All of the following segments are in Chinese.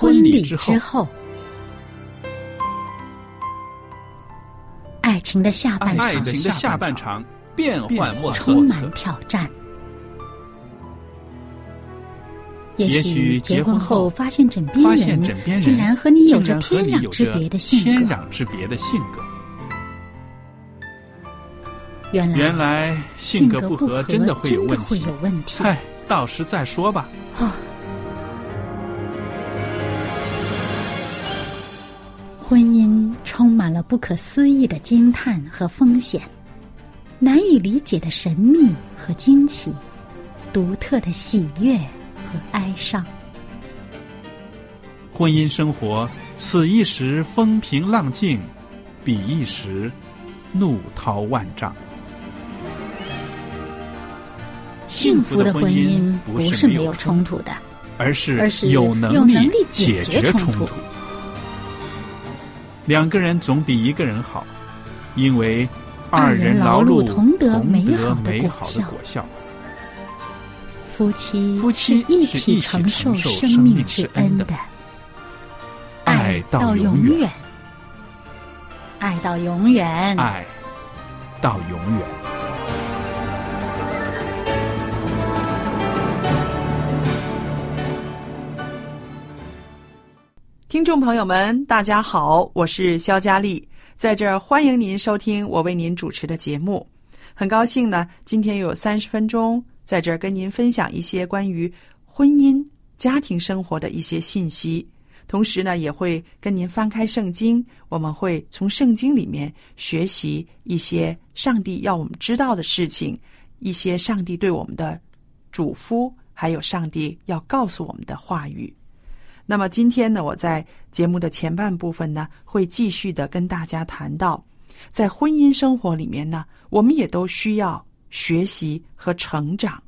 婚礼之后。爱情的下半场变幻莫测， 充满挑战。也许结婚后发现枕边人竟然和你有着天壤之别的性格。 原来性格不合真的会有问题。嗨，到时再说吧。 婚姻充满了不可思议的惊叹和风险，难以理解的神秘和惊奇，独特的喜悦和哀伤。 婚姻生活，此一时风平浪静，彼一时怒涛万丈。 幸福的婚姻不是没有冲突的， 而是有能力解决冲突。两个人总比一个人好，因为二人劳碌同得美好的果效。 夫妻是一起承受生命之恩的，爱到永远，爱到永远， 爱到永远。 听众朋友们，大家好，我是肖佳丽，在这儿欢迎您收听我为您主持的节目。很高兴呢，今天有30分钟在这儿跟您分享一些关于婚姻、家庭生活的一些信息，同时呢，也会跟您翻开圣经，我们会从圣经里面学习一些上帝要我们知道的事情，一些上帝对我们的嘱咐，还有上帝要告诉我们的话语。那么今天呢，我在节目的前半部分呢，会继续的跟大家谈到，在婚姻生活里面呢，我们也都需要学习和成长。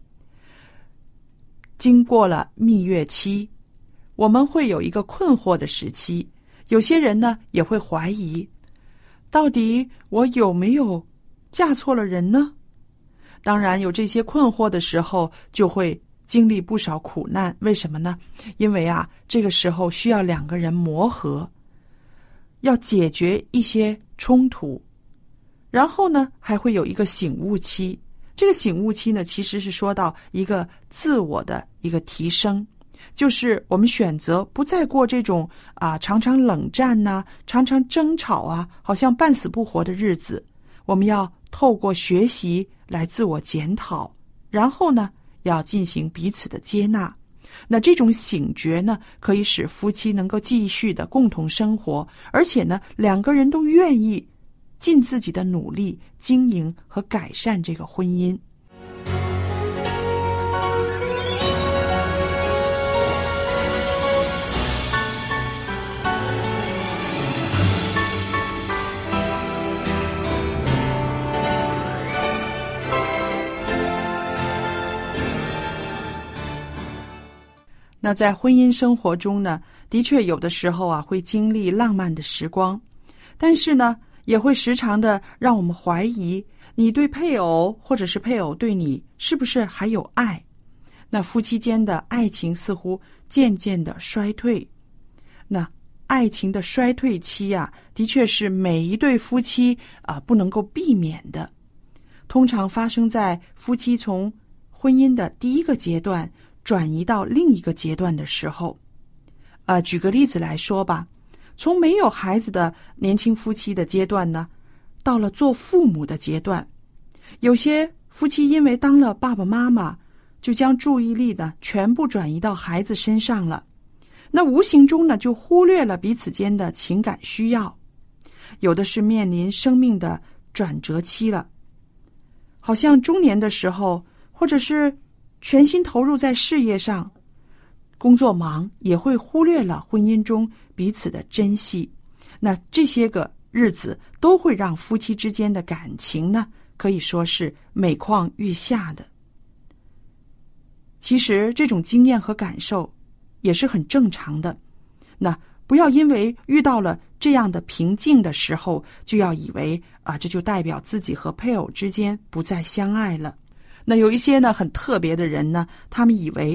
经过了蜜月期，我们会有一个困惑的时期，有些人呢也会怀疑，到底我有没有嫁错了人呢？当然有这些困惑的时候，就会经历不少苦难。为什么呢？因为这个时候需要两个人磨合，要解决一些冲突，然后呢还会有一个醒悟期。这个醒悟期呢，其实是说到一个自我的一个提升，就是我们选择不再过这种常常冷战常常争吵好像半死不活的日子。我们要透过学习来自我检讨，然后呢要进行彼此的接纳。那这种醒觉呢，可以使夫妻能够继续的共同生活，而且呢，两个人都愿意尽自己的努力经营和改善这个婚姻。那在婚姻生活中呢，的确有的时候会经历浪漫的时光，但是呢，也会时常的让我们怀疑你对配偶或者是配偶对你是不是还有爱。那夫妻间的爱情似乎渐渐的衰退。那爱情的衰退期的确是每一对夫妻不能够避免的，通常发生在夫妻从婚姻的第一个阶段转移到另一个阶段的时候。举个例子来说吧，从没有孩子的年轻夫妻的阶段呢，到了做父母的阶段，有些夫妻因为当了爸爸妈妈，就将注意力呢全部转移到孩子身上了，那无形中呢就忽略了彼此间的情感需要。有的是面临生命的转折期了，好像中年的时候，或者是全心投入在事业上，工作忙，也会忽略了婚姻中彼此的珍惜。那这些个日子都会让夫妻之间的感情呢，可以说是每况愈下的。其实这种经验和感受也是很正常的。那不要因为遇到了这样的平静的时候，就要以为这就代表自己和配偶之间不再相爱了。那有一些呢很特别的人呢，他们以为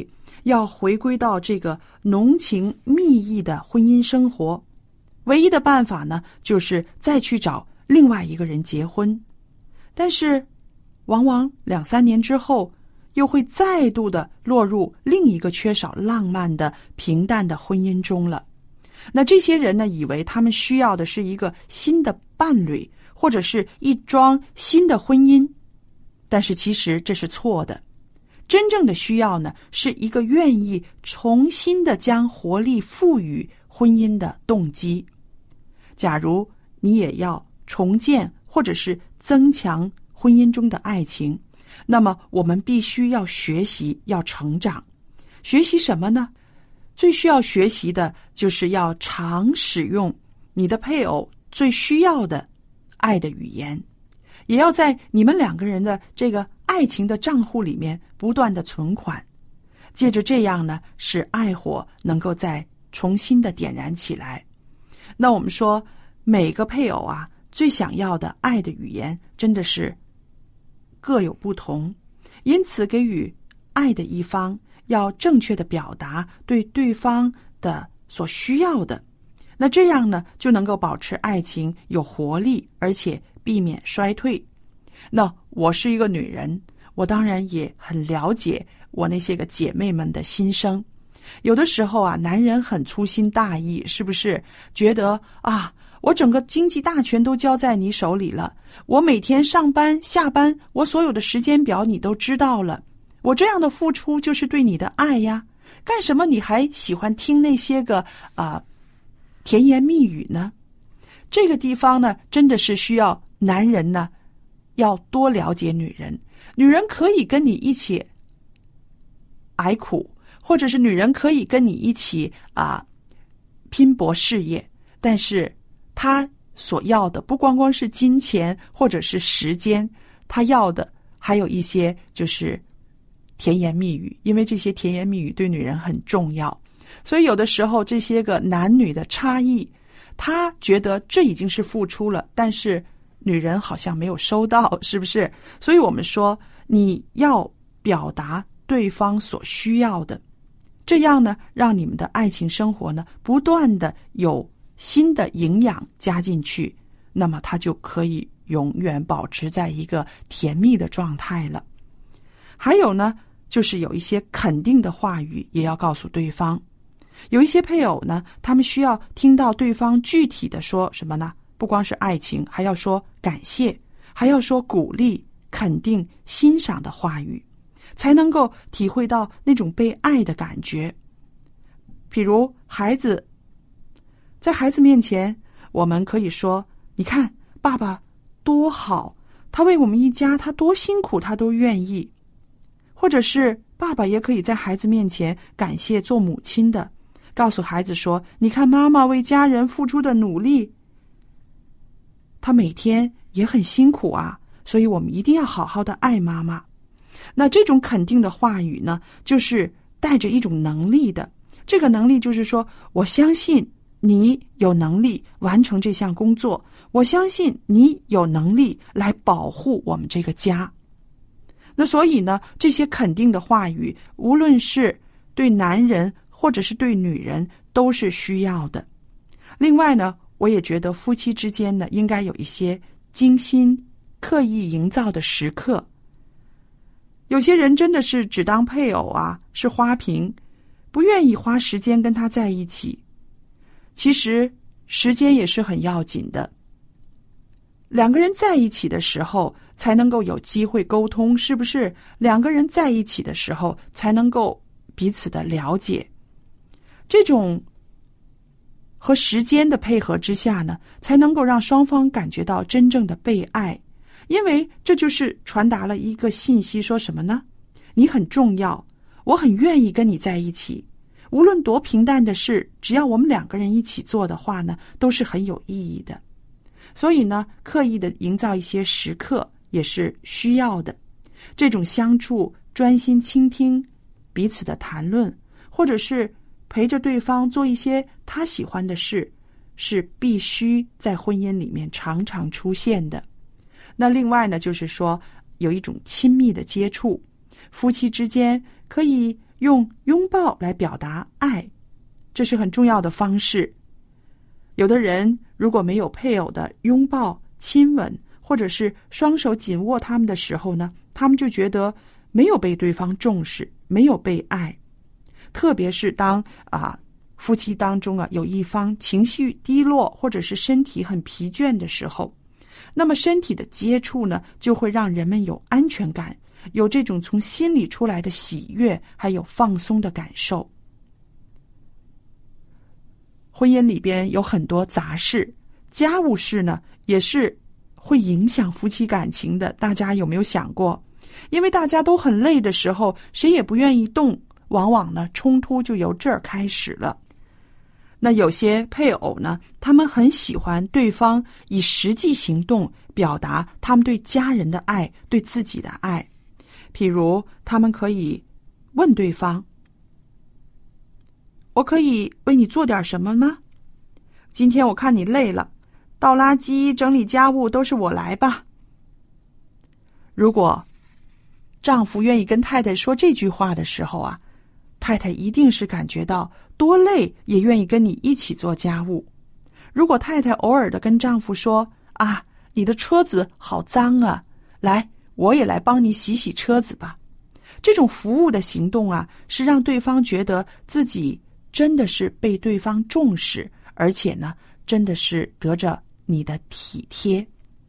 要回归到这个浓情蜜意的婚姻生活，唯一的办法呢，就是再去找另外一个人结婚。但是往往2-3年之后，又会再度的落入另一个缺少浪漫的平淡的婚姻中了。那这些人呢，以为他们需要的是一个新的伴侣，或者是一桩新的婚姻，但是其实这是错的。真正的需要呢，是一个愿意重新的将活力赋予婚姻的动机。假如你也要重建或者是增强婚姻中的爱情，那么我们必须要学习，要成长。学习什么呢？最需要学习的就是要常使用你的配偶最需要的爱的语言，也要在你们2个人的这个爱情的账户里面不断的存款。借着这样呢，使爱火能够再重新的点燃起来。那我们说，每个配偶啊，最想要的爱的语言真的是各有不同，因此给予爱的一方要正确的表达对对方的所需要的，那这样呢，就能够保持爱情有活力，而且避免衰退。那我是一个女人，我当然也很了解我那些个姐妹们的心声。有的时候啊，男人很粗心大意，是不是觉得啊，我整个经济大权都交在你手里了，我每天上班下班，我所有的时间表你都知道了，我这样的付出就是对你的爱呀，干什么你还喜欢听那些个甜言蜜语呢？这个地方呢，真的是需要男人呢要多了解女人。女人可以跟你一起挨苦，或者是女人可以跟你一起拼搏事业，但是她所要的不光光是金钱或者是时间，她要的还有一些就是甜言蜜语，因为这些甜言蜜语对女人很重要。所以有的时候这些个男女的差异，他觉得这已经是付出了，但是女人好像没有收到，是不是？所以我们说，你要表达对方所需要的，这样呢，让你们的爱情生活呢，不断的有新的营养加进去，那么它就可以永远保持在一个甜蜜的状态了。还有呢，就是有一些肯定的话语也要告诉对方。有一些配偶呢，他们需要听到对方具体的说什么呢？不光是爱情，还要说感谢，还要说鼓励、肯定、欣赏的话语，才能够体会到那种被爱的感觉。比如孩子，在孩子面前，我们可以说，你看爸爸多好，他为我们一家，他多辛苦，他都愿意。或者是爸爸也可以在孩子面前感谢做母亲的，告诉孩子说，你看妈妈为家人付出的努力，她每天也很辛苦啊，所以我们一定要好好的爱妈妈。那这种肯定的话语呢，就是带着一种能力的，这个能力就是说，我相信你有能力完成这项工作，我相信你有能力来保护我们这个家。那所以呢，这些肯定的话语，无论是对男人或者是对女人，都是需要的。另外呢，我也觉得夫妻之间呢，应该有一些精心刻意营造的时刻。有些人真的是只当配偶啊，是花瓶，不愿意花时间跟他在一起。其实时间也是很要紧的，两个人在一起的时候才能够有机会沟通，是不是？两个人在一起的时候才能够彼此的了解。这种和时间的配合之下呢，才能够让双方感觉到真正的被爱。因为这就是传达了一个信息，说什么呢？你很重要，我很愿意跟你在一起，无论多平淡的事，只要我们两个人一起做的话呢，都是很有意义的。所以呢，刻意的营造一些时刻也是需要的。这种相处、专心倾听彼此的谈论，或者是陪着对方做一些他喜欢的事，是必须在婚姻里面常常出现的。那另外呢，就是说有一种亲密的接触，夫妻之间可以用拥抱来表达爱，这是很重要的方式。有的人如果没有配偶的拥抱、亲吻，或者是双手紧握他们的时候呢，他们就觉得没有被对方重视，没有被爱。特别是当夫妻当中有一方情绪低落，或者是身体很疲倦的时候，那么身体的接触呢，就会让人们有安全感，有这种从心里出来的喜悦，还有放松的感受。婚姻里边有很多杂事，家务事呢也是会影响夫妻感情的，大家有没有想过？因为大家都很累的时候，谁也不愿意动，往往呢冲突就由这儿开始了。那有些配偶呢，他们很喜欢对方以实际行动表达他们对家人的爱，对自己的爱。譬如他们可以问对方，我可以为你做点什么吗？今天我看你累了，倒垃圾、整理家务都是我来吧。如果丈夫愿意跟太太说这句话的时候太太一定是感觉到多累也愿意跟你一起做家务。如果太太偶尔的跟丈夫说你的车子好脏来，我也来帮你洗洗车子吧。这种服务的行动是让对方觉得自己真的是被对方重视，而且呢，真的是得着你的体贴。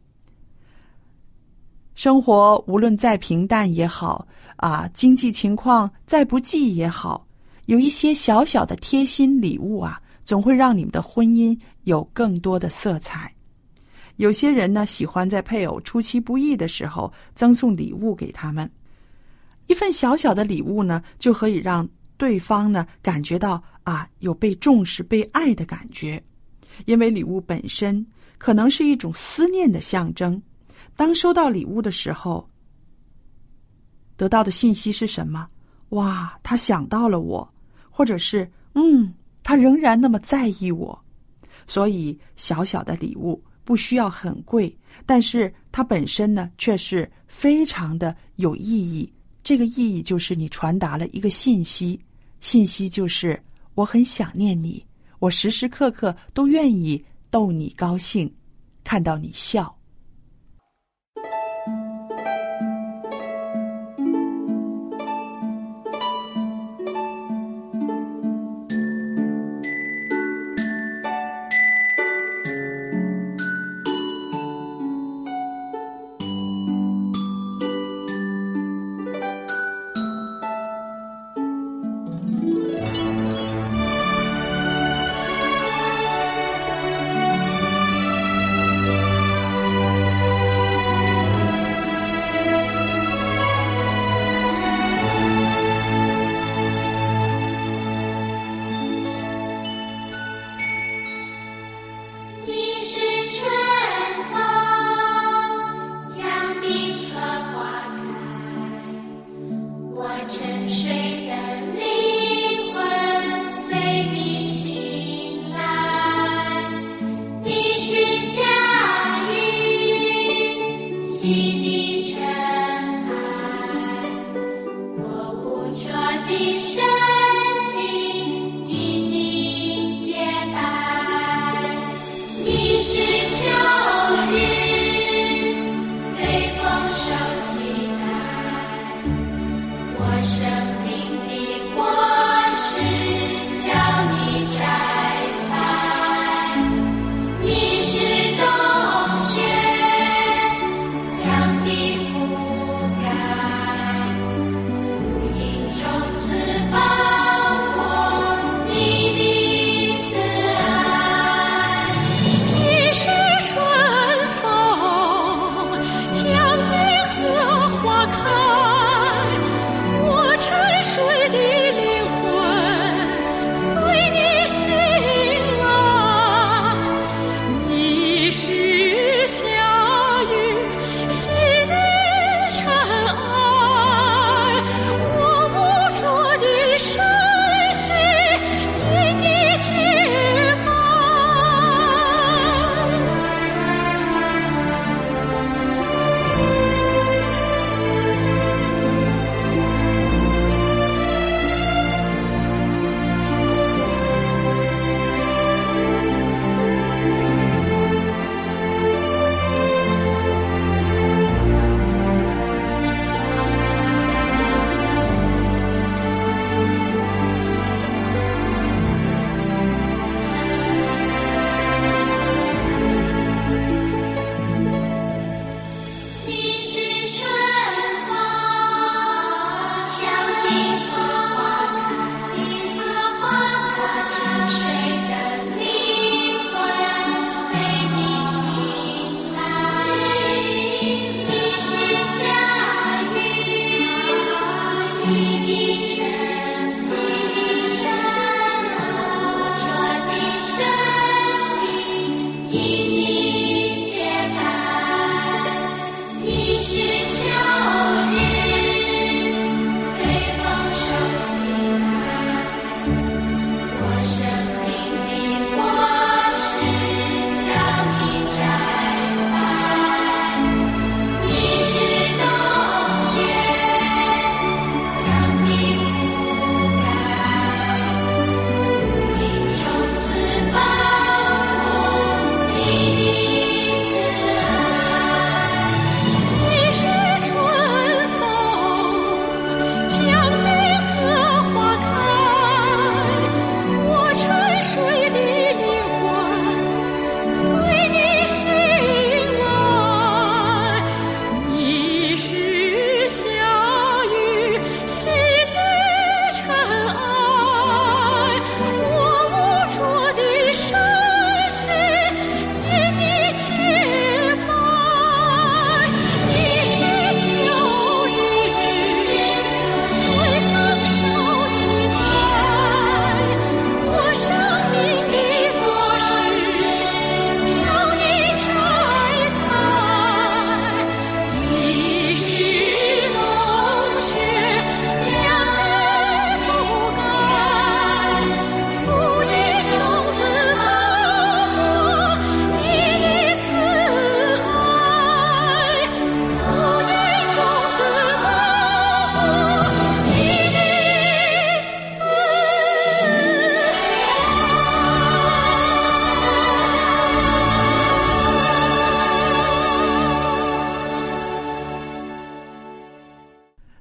生活无论再平淡也好经济情况再不济也好，有一些小小的贴心礼物总会让你们的婚姻有更多的色彩。有些人呢，喜欢在配偶出其不意的时候赠送礼物给他们。一份小小的礼物呢，就可以让对方呢感觉到有被重视、被爱的感觉。因为礼物本身可能是一种思念的象征。当收到礼物的时候，得到的信息是什么？哇，他想到了我，或者是他仍然那么在意我。所以小小的礼物不需要很贵，但是它本身呢却是非常的有意义。这个意义就是你传达了一个信息，信息就是我很想念你，我时时刻刻都愿意逗你高兴，看到你笑。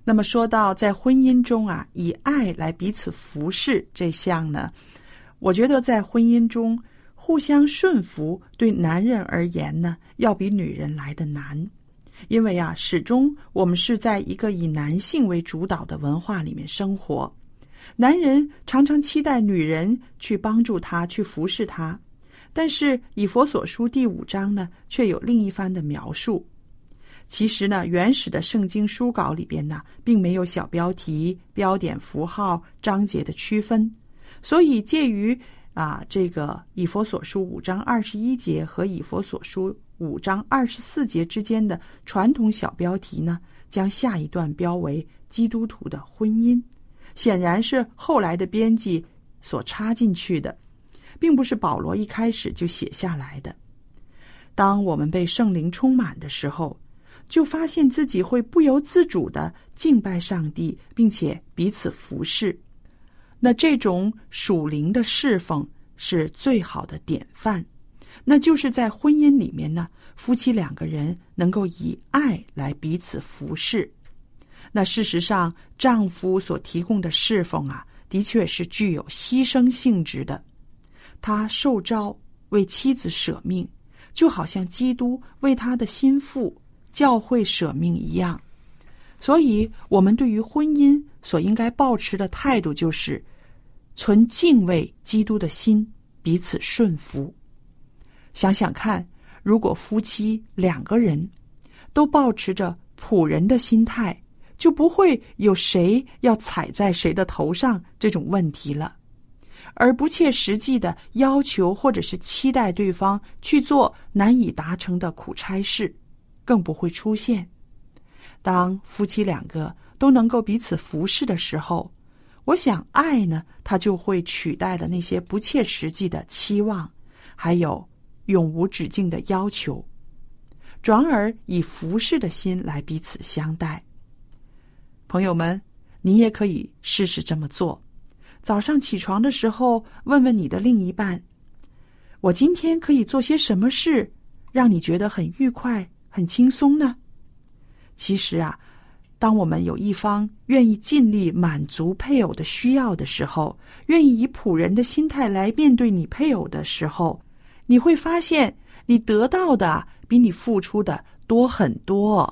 那么说到在婚姻中啊，以爱来彼此服侍这项呢，我觉得在婚姻中互相顺服对男人而言呢，要比女人来得难。因为啊，始终我们是在一个以男性为主导的文化里面生活，男人常常期待女人去帮助他，去服侍他。但是以弗所书第5章呢，却有另一番的描述。其实呢，原始的圣经书稿里边呢，并没有小标题、标点符号、章节的区分，所以介于这个以弗所书5章21节和以弗所书5章24节之间的传统小标题呢，将下一段标为基督徒的婚姻，显然是后来的编辑所插进去的，并不是保罗一开始就写下来的。当我们被圣灵充满的时候，就发现自己会不由自主地敬拜上帝，并且彼此服侍。那这种属灵的侍奉是最好的典范，那就是在婚姻里面呢，夫妻2个人能够以爱来彼此服侍。那事实上，丈夫所提供的侍奉啊，的确是具有牺牲性质的。他受召为妻子舍命，就好像基督为他的心腹教会舍命一样。所以我们对于婚姻所应该抱持的态度就是存敬畏基督的心，彼此顺服。想想看，如果夫妻2个人都抱持着仆人的心态，就不会有谁要踩在谁的头上这种问题了。而不切实际的要求或者是期待对方去做难以达成的苦差事，更不会出现。当夫妻2个都能够彼此服侍的时候，我想爱呢，它就会取代了那些不切实际的期望，还有永无止境的要求，转而以服侍的心来彼此相待。朋友们，你也可以试试这么做。早上起床的时候，问问你的另一半，我今天可以做些什么事，让你觉得很愉快、很轻松呢？其实啊，当我们有一方愿意尽力满足配偶的需要的时候，愿意以仆人的心态来面对你配偶的时候，你会发现你得到的比你付出的多很多。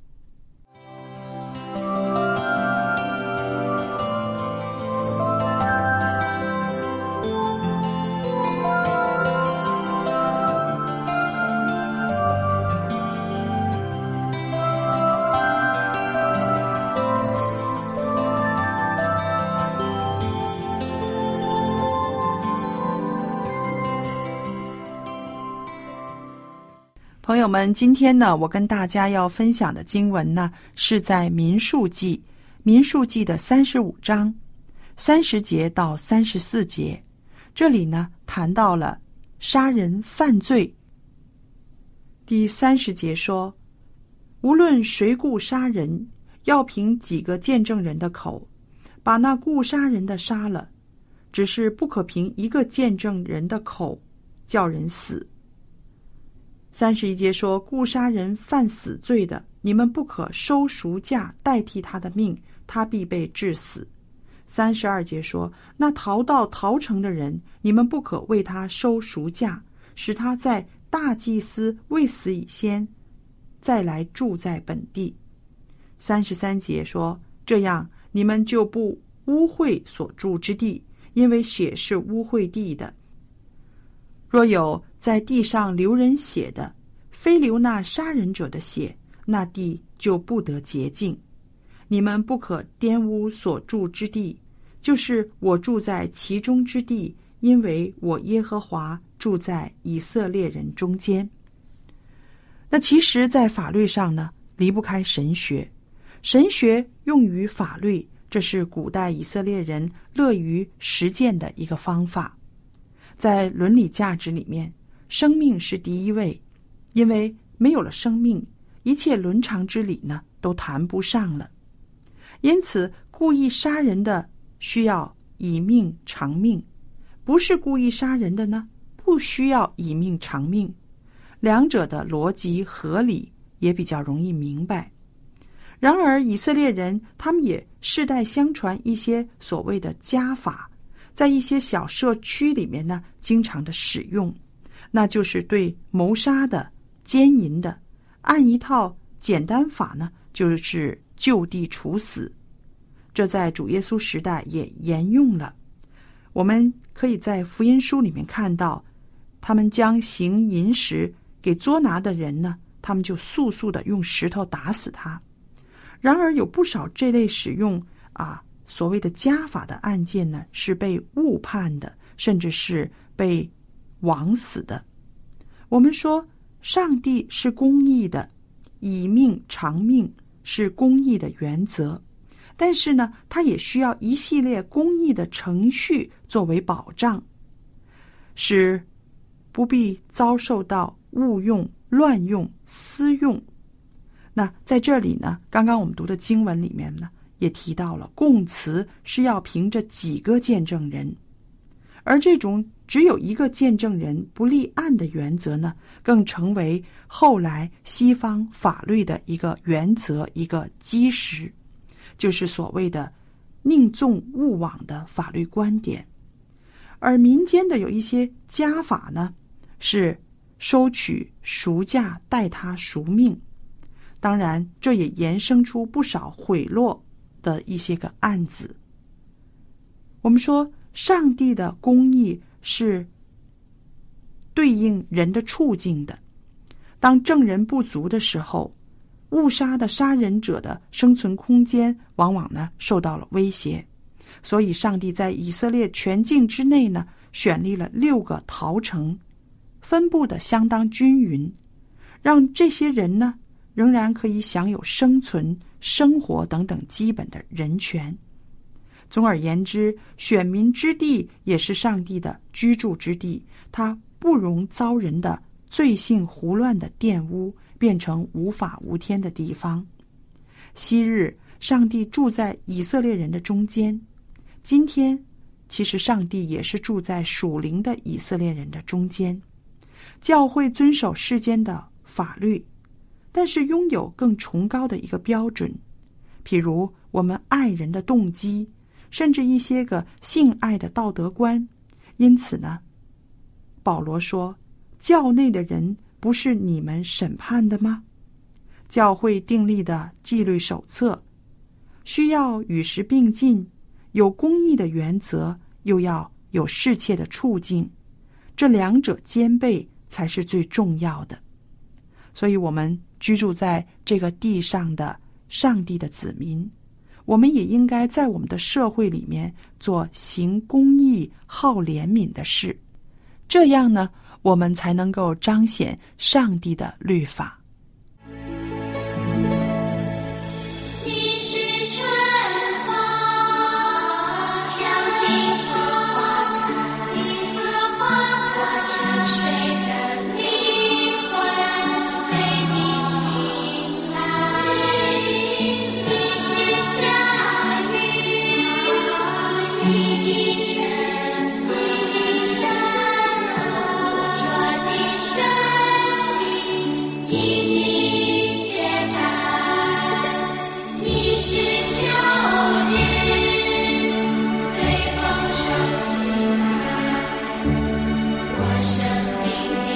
朋友们，今天呢，我跟大家要分享的经文呢，是在民数记的35章30节到34节。这里呢，谈到了杀人犯罪。第30节说，无论谁故杀人，要凭几个见证人的口，把那故杀人的杀了，只是不可凭一个见证人的口叫人死。31节说，故杀人犯死罪的，你们不可收赎价代替他的命，他必被治死。32节说，那逃到逃城的人，你们不可为他收赎价，使他在大祭司未死以先再来住在本地。33节说，这样你们就不污秽所住之地，因为血是污秽地的。若有在地上流人血的，非流那杀人者的血，那地就不得洁净。你们不可玷污所住之地，就是我住在其中之地，因为我耶和华住在以色列人中间。那其实在法律上呢，离不开神学。神学用于法律，这是古代以色列人乐于实践的一个方法。在伦理价值里面，生命是第一位，因为没有了生命，一切伦常之理呢都谈不上了。因此故意杀人的需要以命偿命，不是故意杀人的呢，不需要以命偿命。两者的逻辑合理，也比较容易明白。 然而以色列人他们也世代相传一些所谓的家法，在一些小社区里面呢经常的使用，那就是对谋杀的、奸淫的按一套简单法呢，就是就地处死。这在主耶稣时代也沿用了。我们可以在福音书里面看到，他们将行淫时给捉拿的人呢，他们就速速的用石头打死他。然而有不少这类使用所谓的家法的案件呢，是被误判的，甚至是被枉死的。我们说上帝是公义的，以命偿命是公义的原则，但是呢，它也需要一系列公义的程序作为保障，使不必遭受到误用、乱用、私用。那在这里呢，刚刚我们读的经文里面呢，也提到了供词是要凭着几个见证人，而这种只有一个见证人不立案的原则呢，更成为后来西方法律的一个原则，一个基石，就是所谓的宁纵勿枉的法律观点。而民间的有一些家法呢，是收取赎价代他赎命，当然这也衍生出不少贿赂的一些个案子。我们说上帝的公义是对应人的处境的，当证人不足的时候，误杀的杀人者的生存空间往往呢受到了威胁，所以上帝在以色列全境之内呢选立了6个逃城，分布的相当均匀，让这些人呢仍然可以享有生存、生活等等基本的人权。总而言之，选民之地也是上帝的居住之地，他不容遭人的罪性胡乱的玷污，变成无法无天的地方。昔日上帝住在以色列人的中间，今天其实上帝也是住在属灵的以色列人的中间。教会遵守世间的法律，但是拥有更崇高的一个标准，譬如我们爱人的动机，甚至一些个性爱的道德观。因此呢，保罗说，教内的人不是你们审判的吗？教会订立的纪律手册需要与时并进，有公义的原则，又要有适切的处境，这两者兼备才是最重要的。所以我们居住在这个地上的上帝的子民，我们也应该在我们的社会里面做行公义、好怜悯的事，这样呢，我们才能够彰显上帝的律法。 你是春风，像冰河花开，你和花朵沉睡的灵魂随你醒来。你是夏雨，洗涤尘，着你身心，因你洁白。你是秋日，对丰收起来，我生命的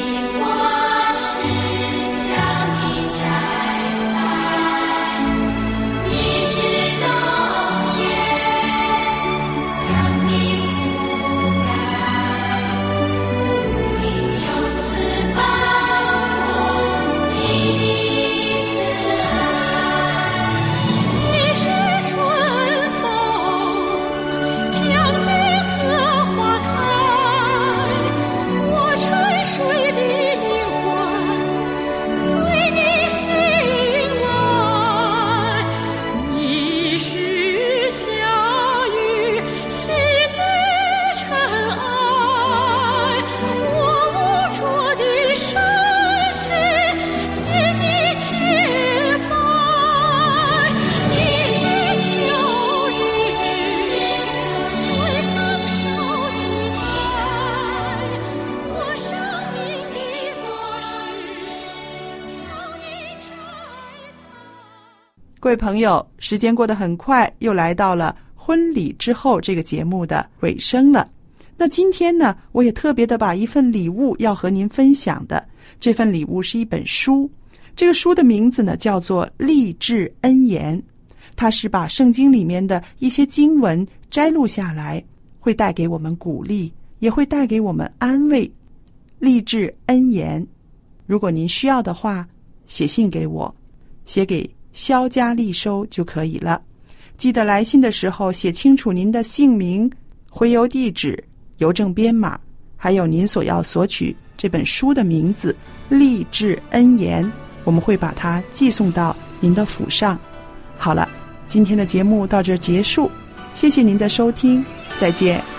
各位朋友，时间过得很快，又来到了婚礼之后这个节目的尾声了。那今天呢，我也特别的把一份礼物要和您分享的。这份礼物是一本书，这个书的名字呢叫做《励志恩言》，它是把圣经里面的一些经文摘录下来，会带给我们鼓励，也会带给我们安慰。励志恩言，如果您需要的话，写信给我，写给肖家丽收就可以了。记得来信的时候写清楚您的姓名、回邮地址、邮政编码，还有您所要索取这本书的名字《励志恩言》，我们会把它寄送到您的府上。好了，今天的节目到这儿结束，谢谢您的收听，再见。